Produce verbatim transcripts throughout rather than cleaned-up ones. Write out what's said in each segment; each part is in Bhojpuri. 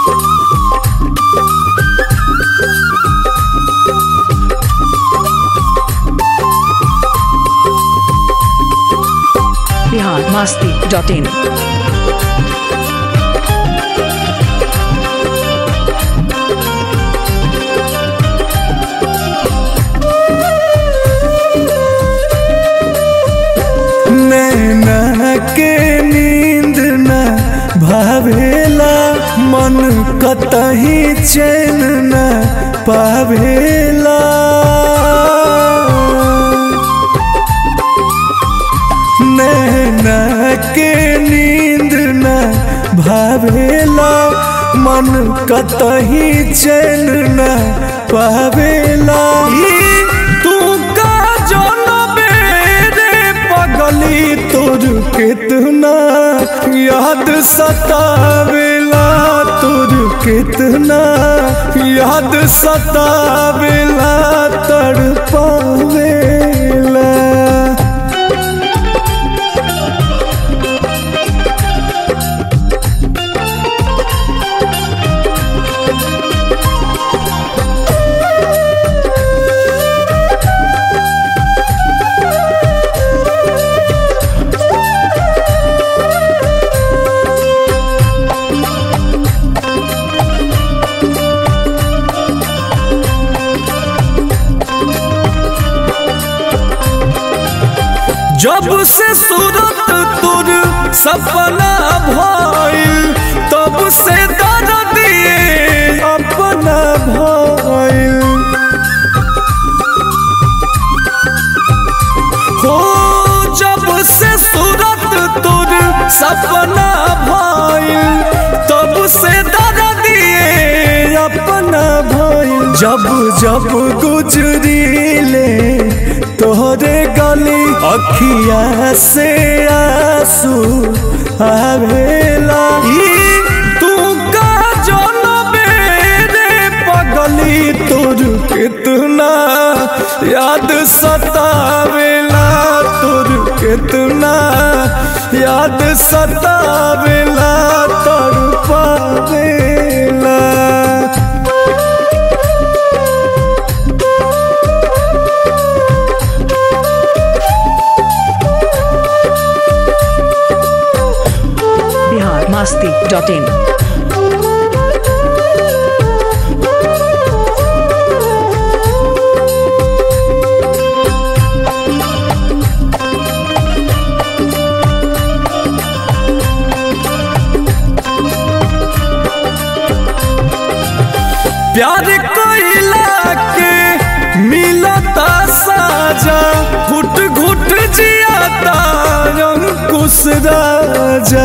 Bihar Masti dot in. नैना के नींद न भावेला, मन कतही चैन न पावेला। नैना के नींद न भावेला, मन कतही चैन न पावेला। तू का जनबे रे पगली, तोर कितना याद सतावेला, तोर कितना याद सतावेला, तड़पावेला। जब से सूरत तुर सपना भइल, तब से दर्द दिए अपना भइल। हो जब से सूरत तुर सपना भइल, तब से दर्द दिए अपना भइल। जब जब गुजरीले तोहरे गली, अखिया से आंसू आवेला। तू का जनबे रे पगली, तोर कितना याद सतावेला, तोर कितना याद सतावेला, तड़पावेला। बिहार मस्ती डॉट इन। प्यार कोइला के मिलता साजा, घुट घुट जियाता अंकुश राजा।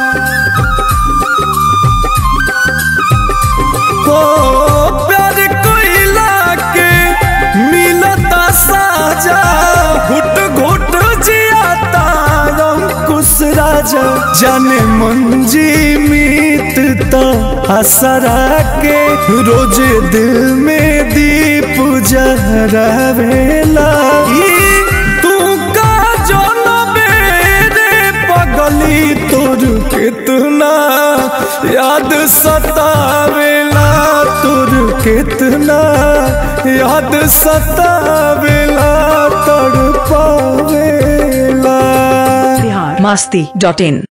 हो प्यार कोइला के मिलता साजा, घुट घुट जियाता अंकुश राजा। जाने मंजी मीतता असरा के, रोज दिल में दीप जरावेला। तू का जनबे रे पगली, तोर कितना याद सतावेला, तोर कितना याद सतावेला, तड़पावेला। बिहार मस्ती डॉट इन।